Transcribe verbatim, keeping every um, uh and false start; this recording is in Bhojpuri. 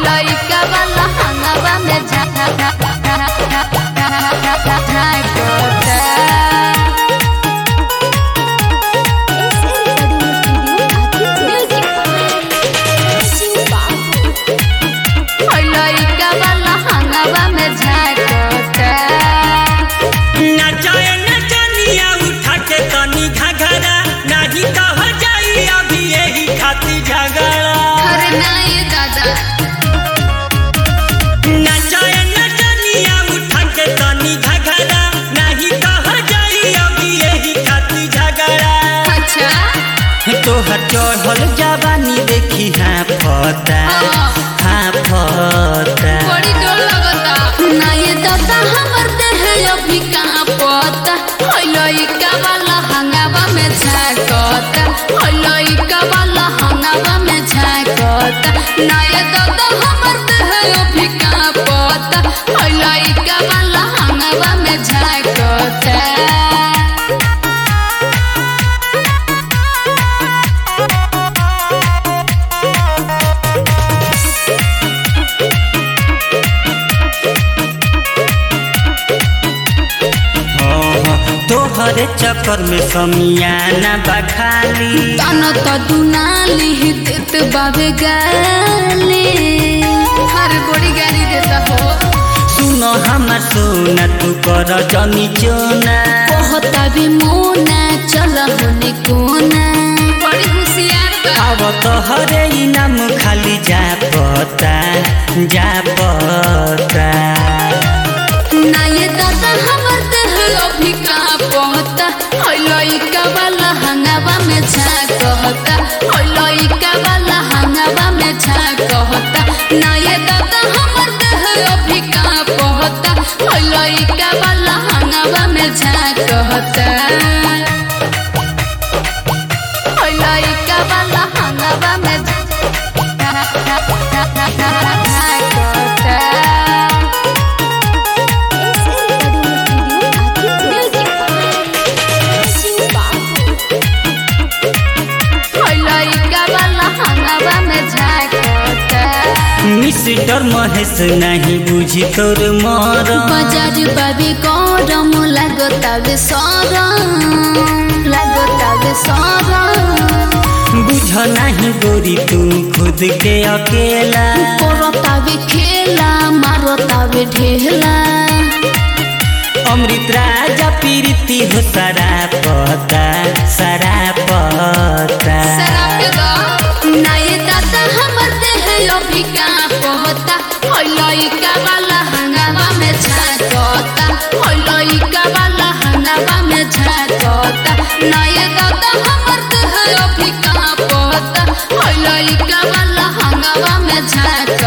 लइका वाला हंगामा में झाका तोहर चढ़ल जवानी देखी हाँ फता हाँ फता बड़ी डर लगता ना ये दादा हमर देह अभी कहाँ पता लइका वाला हंगामा में झाकता लइका वाला हंगामा में झाकता ना ये दादा हमर देह अभी कहाँ पता लइका वाला हंगामा में झाकता तोहरे चक्कर में समियाना बखाली ताना तो दुनाली देत बाबे गाली हर बड़ी गाली देता हो सुनो हमर सोना तू कर जमी चोना कहता भी मोना चल होने कोना बड़ी होशियार अब तोहरे इनाम खाली जा पता जा पता ना ये दादा हमर देह अभी कहाँ पहुँचता लइका वाला हंगामा में झाकता लइका वाला हंगामा में झाकता ना ये दादा हमर देह अभी कहाँ पहुँचता लइका वाला हंगामा में झाकता लइका वाला हंगामा में मिस्टर महेश नहीं बुझी तोर मर बाजार बाबे गरम लागतावे सरम लागतावे सरम बुझ नहीं गोरी तू खुद के अकेला करतावे खेला मारतावे ढेला अमृत राजा प्रीति हो सारा पता सारा पता ना ये दादा हमर देह अभी कहाँ पहुँचता लइका वाला हंगामा में झाकता लइका वाला हंगामा में झाकता ना ये दादा हमर देह अभी कहाँ पहुँचता लइका वाला हंगामा में झाकता।